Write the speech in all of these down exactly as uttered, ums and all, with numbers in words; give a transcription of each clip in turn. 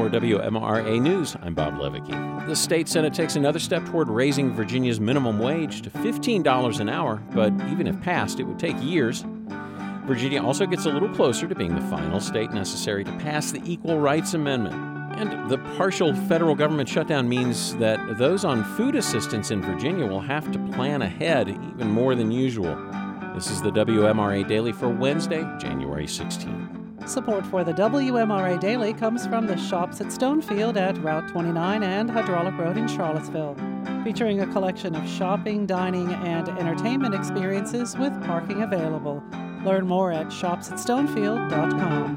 For W M R A News, I'm Bob Levicki. The state Senate takes another step toward raising Virginia's minimum wage to fifteen dollars an hour, but even if passed, it would take years. Virginia also gets a little closer to being the final state necessary to pass the Equal Rights Amendment. And the partial federal government shutdown means that those on food assistance in Virginia will have to plan ahead even more than usual. This is the W M R A Daily for Wednesday, January sixteenth. Support for the W M R A Daily comes from the Shops at Stonefield at Route twenty-nine and Hydraulic Road in Charlottesville, featuring a collection of shopping, dining, and entertainment experiences with parking available. Learn more at shops at stonefield dot com.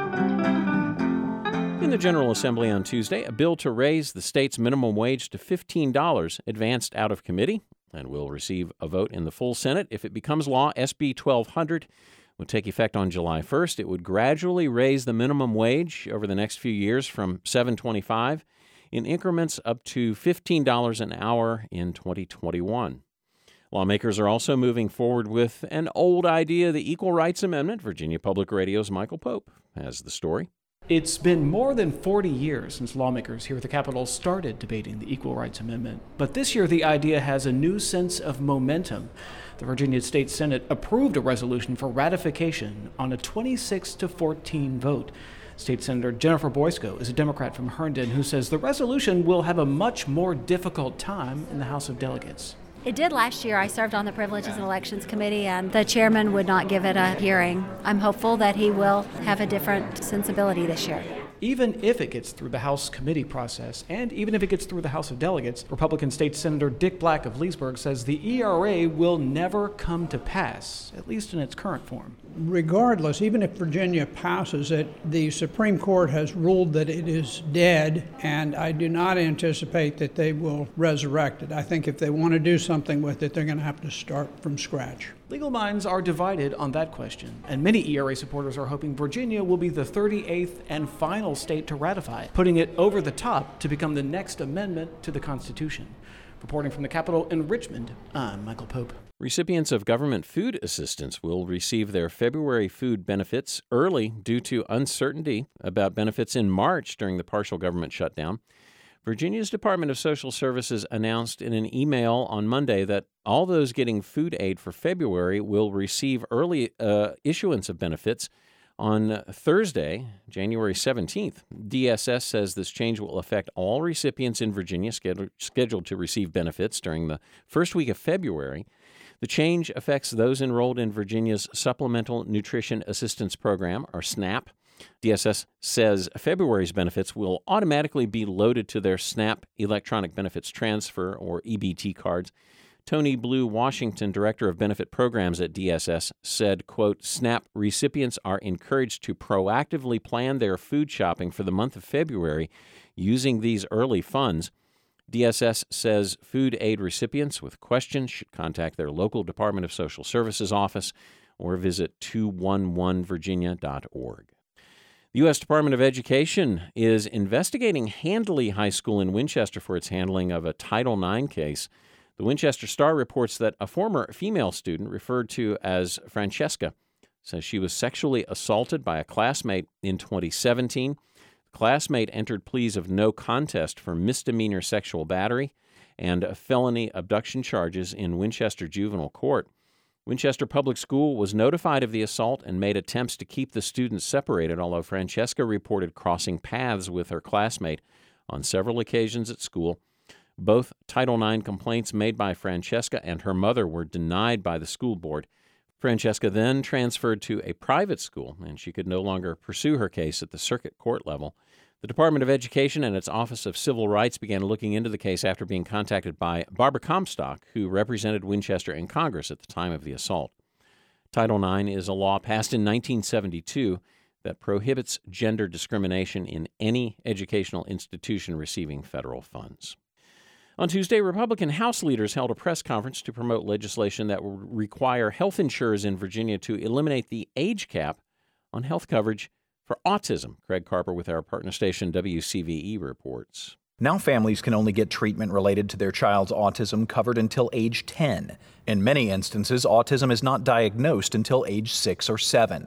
In the General Assembly on Tuesday, a bill to raise the state's minimum wage to fifteen dollars advanced out of committee and will receive a vote in the full Senate. If it becomes law, S B twelve hundred would take effect on July first. It would gradually raise the minimum wage over the next few years from seven dollars and twenty-five cents in increments up to fifteen dollars an hour in twenty twenty-one. Lawmakers are also moving forward with an old idea, the Equal Rights Amendment. Virginia Public Radio's Michael Pope has the story. It's been more than forty years since lawmakers here at the Capitol started debating the Equal Rights Amendment. But this year, the idea has a new sense of momentum. The Virginia State Senate approved a resolution for ratification on a twenty-six to fourteen vote. State Senator Jennifer Boysko is a Democrat from Herndon who says the resolution will have a much more difficult time in the House of Delegates. It did last year. I served on the Privileges and Elections Committee, and the chairman would not give it a hearing. I'm hopeful that he will have a different sensibility this year. Even if it gets through the House committee process, and even if it gets through the House of Delegates, Republican State Senator Dick Black of Leesburg says the E R A will never come to pass, at least in its current form. Regardless, even if Virginia passes it, the Supreme Court has ruled that it is dead, and I do not anticipate that they will resurrect it. I think if they want to do something with it, they're going to have to start from scratch. Legal minds are divided on that question, and many E R A supporters are hoping Virginia will be the thirty-eighth and final state to ratify it, putting it over the top to become the next amendment to the Constitution. Reporting from the Capitol in Richmond, I'm Michael Pope. Recipients of government food assistance will receive their February food benefits early due to uncertainty about benefits in March during the partial government shutdown. Virginia's Department of Social Services announced in an email on Monday that all those getting food aid for February will receive early uh, issuance of benefits on Thursday, January seventeenth. D S S says this change will affect all recipients in Virginia scheduled, scheduled to receive benefits during the first week of February. The change affects those enrolled in Virginia's Supplemental Nutrition Assistance Program, or SNAP. D S S says February's benefits will automatically be loaded to their SNAP Electronic Benefits Transfer, or E B T cards. Tony Blue Washington, Director of Benefit Programs at D S S, said, quote, SNAP recipients are encouraged to proactively plan their food shopping for the month of February using these early funds. D S S says food aid recipients with questions should contact their local Department of Social Services office or visit two one one virginia dot org. The U S Department of Education is investigating Handley High School in Winchester for its handling of a Title nine case. The Winchester Star reports that a former female student referred to as Francesca says she was sexually assaulted by a classmate in twenty seventeen. The classmate entered pleas of no contest for misdemeanor sexual battery and felony abduction charges in Winchester Juvenile Court. Winchester Public School was notified of the assault and made attempts to keep the students separated, although Francesca reported crossing paths with her classmate on several occasions at school. Both Title nine complaints made by Francesca and her mother were denied by the school board. Francesca then transferred to a private school, and she could no longer pursue her case at the circuit court level. The Department of Education and its Office of Civil Rights began looking into the case after being contacted by Barbara Comstock, who represented Winchester in Congress at the time of the assault. Title nine is a law passed in nineteen seventy-two that prohibits gender discrimination in any educational institution receiving federal funds. On Tuesday, Republican House leaders held a press conference to promote legislation that would require health insurers in Virginia to eliminate the age cap on health coverage for autism. Craig Carper with our partner station W C V E reports. Now families can only get treatment related to their child's autism covered until age ten. In many instances, autism is not diagnosed until age six or seven.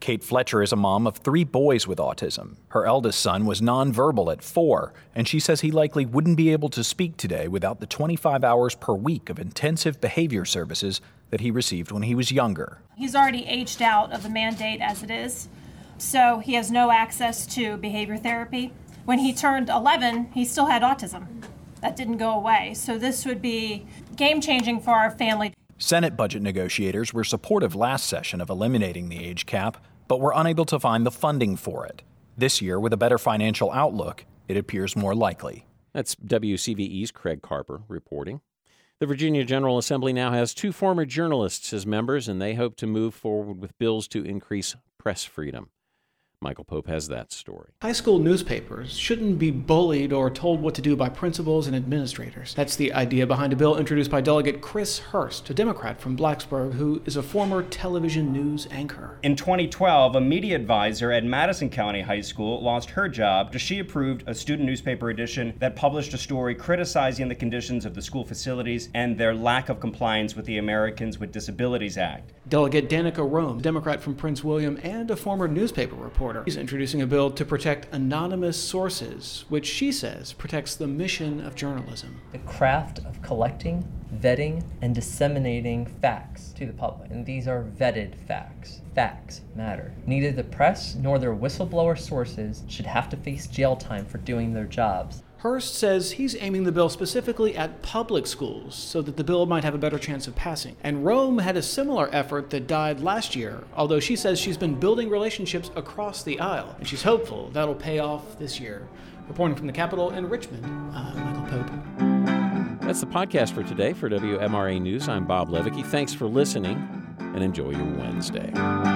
Kate Fletcher is a mom of three boys with autism. Her eldest son was nonverbal at four, and she says he likely wouldn't be able to speak today without the twenty-five hours per week of intensive behavior services that he received when he was younger. He's already aged out of the mandate as it is, so he has no access to behavior therapy. When he turned eleven, he still had autism. That didn't go away, so this would be game-changing for our family. Senate budget negotiators were supportive last session of eliminating the age cap, but were unable to find the funding for it. This year, with a better financial outlook, it appears more likely. That's W C V E's Craig Carper reporting. The Virginia General Assembly now has two former journalists as members, and they hope to move forward with bills to increase press freedom. Michael Pope has that story. High school newspapers shouldn't be bullied or told what to do by principals and administrators. That's the idea behind a bill introduced by Delegate Chris Hurst, a Democrat from Blacksburg who is a former television news anchor. In twenty twelve, a media advisor at Madison County High School lost her job after she approved a student newspaper edition that published a story criticizing the conditions of the school facilities and their lack of compliance with the Americans with Disabilities Act. Delegate Danica Rome, Democrat from Prince William and a former newspaper reporter. He's introducing a bill to protect anonymous sources, which she says protects the mission of journalism. The craft of collecting, vetting, and disseminating facts to the public. And these are vetted facts. Facts matter. Neither the press nor their whistleblower sources should have to face jail time for doing their jobs. Hurst says he's aiming the bill specifically at public schools so that the bill might have a better chance of passing. And Rome had a similar effort that died last year, although she says she's been building relationships across the aisle, and she's hopeful that'll pay off this year. Reporting from the Capitol in Richmond, I'm Michael Pope. That's the podcast for today. For W M R A News, I'm Bob Levicki. Thanks for listening, and enjoy your Wednesday.